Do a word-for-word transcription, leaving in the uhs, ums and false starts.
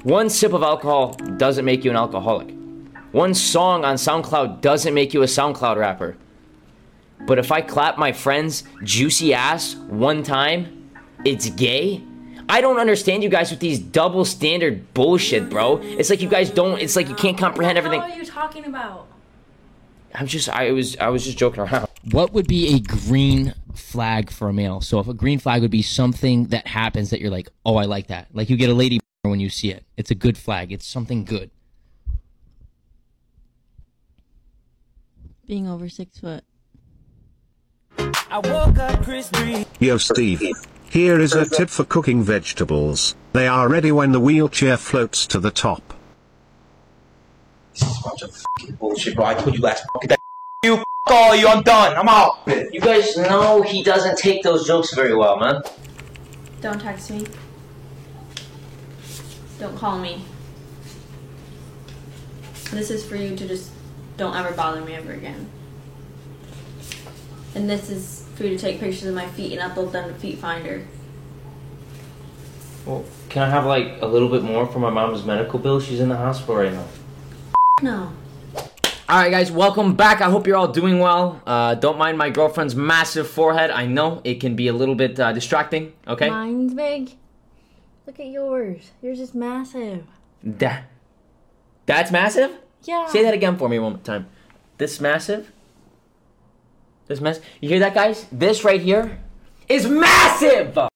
One sip of alcohol doesn't make you an alcoholic. One song on SoundCloud doesn't make you a SoundCloud rapper. But if I clap my friend's juicy ass one time, it's gay? I don't understand you guys with these double standard bullshit, bro. It's like you guys don't, it's like you can't comprehend everything. What are you talking about? I'm just, I was, I was just joking around. What would be a green flag for a male? So if a green flag would be something that happens that you're like, oh, I like that. Like you get a lady when you see it. It's a good flag. It's something good. Being over six foot. I woke up crispy. Yo, Steve. Here is a tip for cooking vegetables. They are ready when the wheelchair floats to the top. This is a bunch of fucking bullshit, bro. I told you last fucking day. You f all you, I'm done. I'm out. You guys know he doesn't take those jokes very well, man. Don't text me. Don't call me. This is for you to just don't ever bother me ever again. And this is for you to take pictures of my feet and upload them to Feet Finder. Well, can I have like a little bit more for my mom's medical bill? She's in the hospital right now. No. Alright guys, welcome back. I hope you're all doing well. Uh, don't mind my girlfriend's massive forehead. I know it can be a little bit uh, distracting, okay? Mine's big. Look at yours. Yours is massive. That, that's massive? Yeah. Say that again for me one more time. This massive? This massive? You hear that, guys? This right here is massive!